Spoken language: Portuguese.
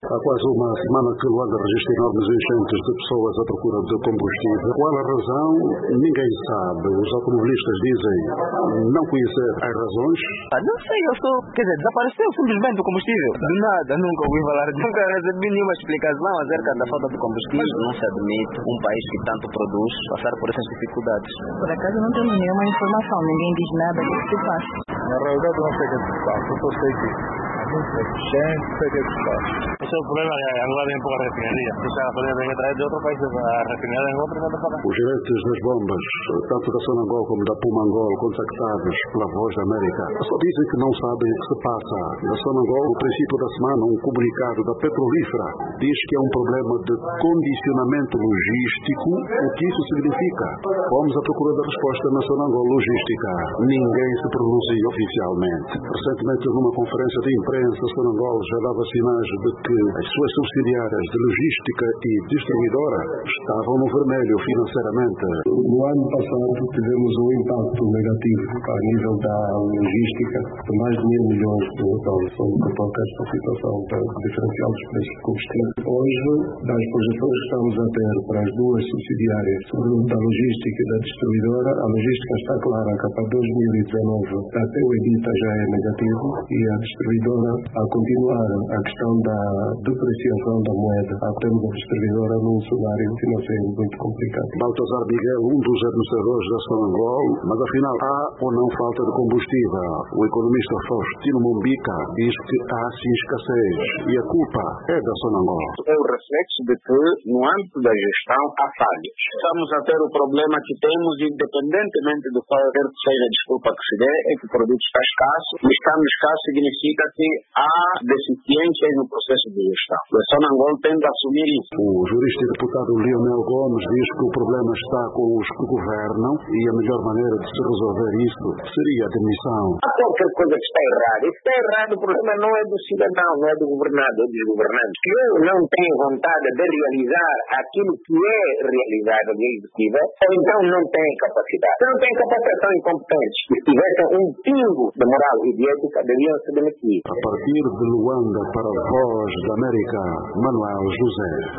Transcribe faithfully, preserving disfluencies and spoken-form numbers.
Há quase uma semana que Luanda registra enormes enchentes de pessoas à procura de combustível. Qual a razão? Ninguém sabe. Os automobilistas dizem não conhecer as razões. Ah, não sei, eu sou... Quer dizer, desapareceu simplesmente o combustível. Do nada, nunca ouvi falar. Nunca recebi nenhuma explicação acerca da falta de combustível. Não se admite um país que tanto produz passar por essas dificuldades. Por acaso não tenho nenhuma informação. Ninguém diz nada do que se faz. Na realidade eu não sei o que se faz. Eu só sei que muita gente sei o que se faz. Esse é o problema, é Angola tem pouca refinaria. Se a poder vir atrás de outro país, a refinaria em Angola precisa de pagar. Os gerentes das bombas, tanto da Sonangol como da Pumangol, contactados pela Voz da América, só dizem que não sabem o que se passa. Da Sonangol, no princípio da semana, um comunicado da Petrolífera diz que é um problema de condicionamento logístico. O que isso significa? Fomos à procura da resposta na Sonangol Logística. Ninguém se pronuncia oficialmente. Recentemente, numa conferência de imprensa, a Sonangol já dava sinais de que as suas subsidiárias de logística e distribuidora estavam no vermelho financeiramente. No ano passado tivemos um impacto negativo a nível da logística de mais de mil milhões de dólares, que toca esta situação do diferencial dos preços de combustível. Hoje, das projeções que estamos a ter para as duas subsidiárias, da logística e da distribuidora, a logística está clara que para dois mil e dezanove até o EBITDA já é negativo e a distribuidora a continuar a questão da depreciação da moeda, a termos a distribuidora num cenário financeiro muito complicado. Baltazar Miguel, um dos administradores da Sonangol, mas afinal há ou não falta de combustível? O economista Faustino Mombica diz que há sim escassez e a culpa é da Sonangol. É o reflexo de que no âmbito da gestão há falhas. Estamos a ter o problema que temos, independentemente do qual seja a desculpa que se dê, é que o produto está escasso, e estando escasso significa que há deficiências no processo de gestão. A Sonangol tem de assumir isso. O jurista e deputado Leonel Gomes diz que o problema está com os que governam e a melhor maneira de se resolver isso seria a demissão. Há qualquer coisa que está errada. Isso está errado, o problema não é do cidadão, não é do governado, é dos governantes. Que eu não tenho vontade de realizar aquilo que é realizado no executivo, ou então não tem capacidade. Se não tem capacidade, são incompetentes. Se tivessem um pingo de moral e de ética, deviam se demitir. A partir de Luanda para a Voz da América, Manuel José.